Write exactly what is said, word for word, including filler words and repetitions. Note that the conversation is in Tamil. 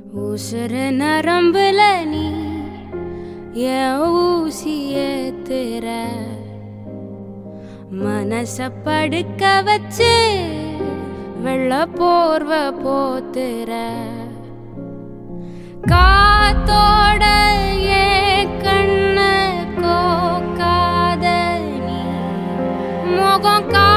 உசுறு நரம்புல நீ என் ஊசி ஏத்துற, மனச படுக்க வச்சு வெள்ள போர்வ போத்துற, காத்தோட ஏன் கண்ண கோக்காத நீ முகம்